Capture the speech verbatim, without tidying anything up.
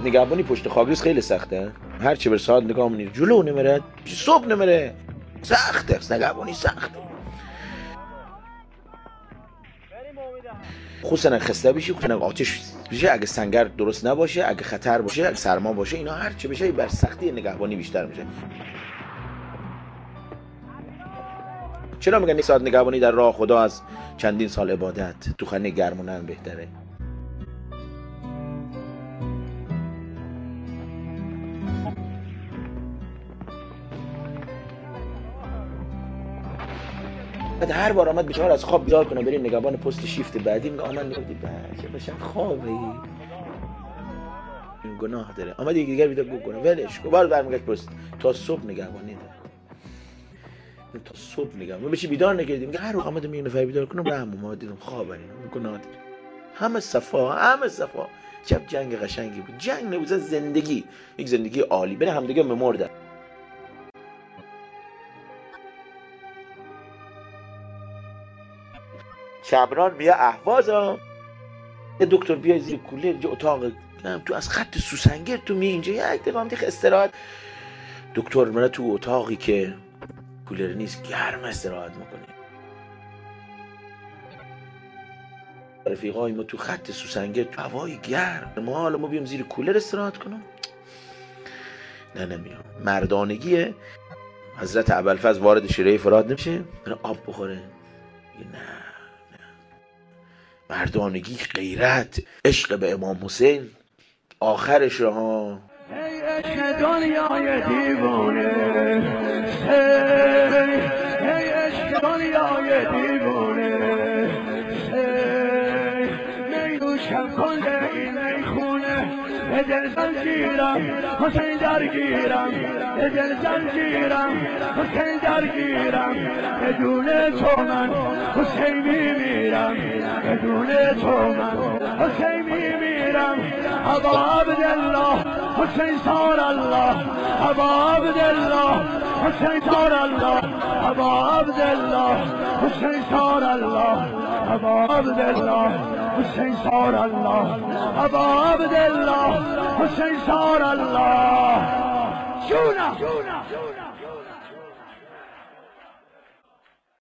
نگهبانی پشت خاکریز خیلی سخته. هر چی بر ساعت نگاه می‌کنی جلو نمیره، صبح نمیره، سخته. نگهبانی سخته. خصوصا خسته بشی، خصوصا آتش بشه، اگه سنگر درست نباشه، اگه خطر باشه، اگه سرما باشه، اینا هر چی بشه بر سختی نگهبانی بیشتر میشه. چرا میگن یک ساعت نگهبانی در راه خدا از چندین سال عبادت تو خانه گرم و نرم بهتره؟ بعد هر بار آمد بیچاره از خواب بیدار کنه بریم نگهبان پست شیفت بعدی، میگه آمد نگفتی بچه باشن خوابه، این گناه داره. آمد یکی دیگر بیدار کنه ولش کن، بار برمیگشت پست تا صبح نگهبانی داره. تا صبح نگهبانی بچی بیدار نکردیم، میگه هر روز آمد میگه نفر بیدار کنم رحم ما دیدم خوابه، این گناه داره. همه صفا، همه صفا. چه جنگ قشنگی بود. جنگ نبود، زندگی، یک زندگی عالی. بین همدیگه میمردن. شبران میگه اهوازا یه دکتر بیا زیر کولر جو اتاق تو از خط سوسنگر تو می اینجا یک دقیقه هم دیگه استراحت. دکتر میره تو اتاقی که کولر نیست، گرم استراحت میکنه. رفیقای ما تو خط سوسنگر تو هوای گرم، ما حالا ما بیام زیر کولر استراحت کنم؟ نه نمیام. مردانگیه. حضرت ابوالفضل وارد شیره فرات نمیشه بره آب بخوره؟ نه نه. مردانگی، غیرت، عشق به امام حسین آخرش رو ها. ای عشق دنیای دیوانه، ای عشق دنیای دیوانه، می نوشم کل این میخونه، به دل زنجیرم حسین درگیرم، به دل زنجیرم حسین درگیرم، بدون تو من حسین میمیرم، بدون تو من حسین میمیرم. ابا عبدالله حسین صار الله، ابا عبدالله حسین صار الله، ابا عبدالله حسین صار الله، ابا عبدالله حسین صار الله، ابا عبدالله حسین صار الله. جونم